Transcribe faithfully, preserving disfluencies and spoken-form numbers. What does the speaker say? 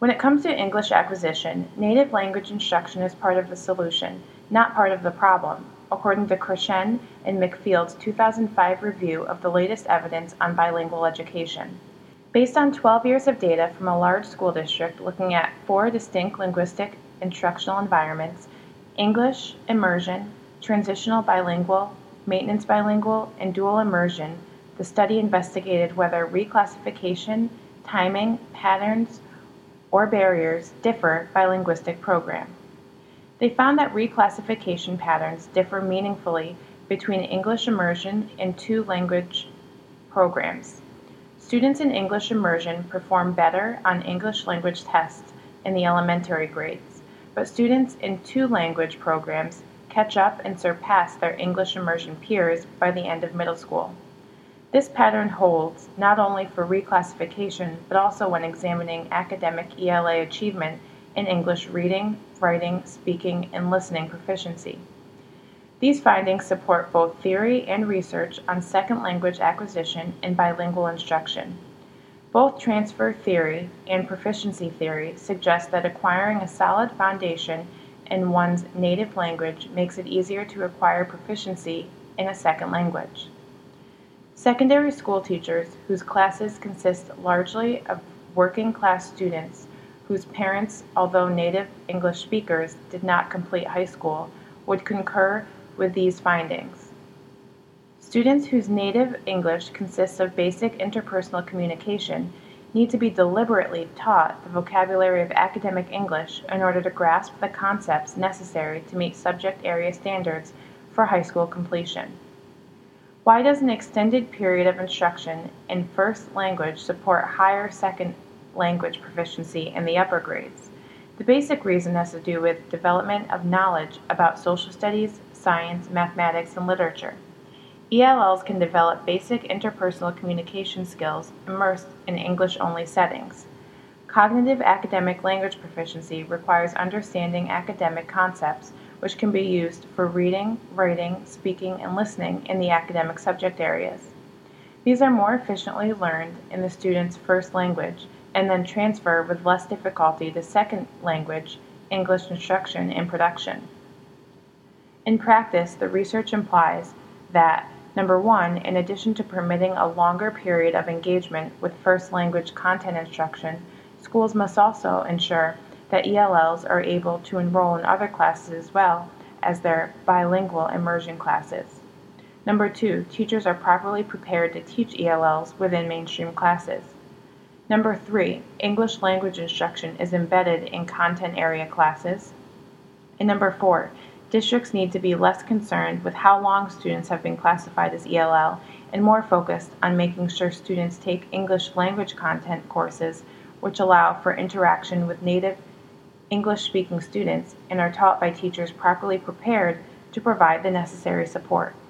When it comes to English acquisition, native language instruction is part of the solution, not part of the problem, according to Crescent and McField's two thousand five review of the latest evidence on bilingual education. Based on twelve years of data from a large school district looking at four distinct linguistic instructional environments, English, immersion, transitional bilingual, maintenance bilingual, and dual immersion, the study investigated whether reclassification, timing, patterns, or barriers differ by linguistic program. They found that reclassification patterns differ meaningfully between English immersion and two language programs. Students in English immersion perform better on English language tests in the elementary grades, but students in two language programs catch up and surpass their English immersion peers by the end of middle school. This pattern holds not only for reclassification, but also when examining academic E L A achievement in English reading, writing, speaking, and listening proficiency. These findings support both theory and research on second language acquisition and bilingual instruction. Both transfer theory and proficiency theory suggest that acquiring a solid foundation in one's native language makes it easier to acquire proficiency in a second language. Secondary school teachers, whose classes consist largely of working class students whose parents, although native English speakers, did not complete high school, would concur with these findings. Students whose native English consists of basic interpersonal communication need to be deliberately taught the vocabulary of academic English in order to grasp the concepts necessary to meet subject area standards for high school completion. Why does an extended period of instruction in first language support higher second language proficiency in the upper grades? The basic reason has to do with development of knowledge about social studies, science, mathematics, and literature. E L Ls can develop basic interpersonal communication skills immersed in English-only settings. Cognitive academic language proficiency requires understanding academic concepts which can be used for reading, writing, speaking, and listening in the academic subject areas. These are more efficiently learned in the student's first language and then transfer with less difficulty to second language, English instruction and production. In practice, the research implies that, number one, in addition to permitting a longer period of engagement with first language content instruction, schools must also ensure that E L Ls are able to enroll in other classes as well as their bilingual immersion classes. Number two, teachers are properly prepared to teach E L Ls within mainstream classes. Number three, English language instruction is embedded in content area classes. And number four, districts need to be less concerned with how long students have been classified as E L L and more focused on making sure students take English language content courses which allow for interaction with native English-speaking students and are taught by teachers properly prepared to provide the necessary support.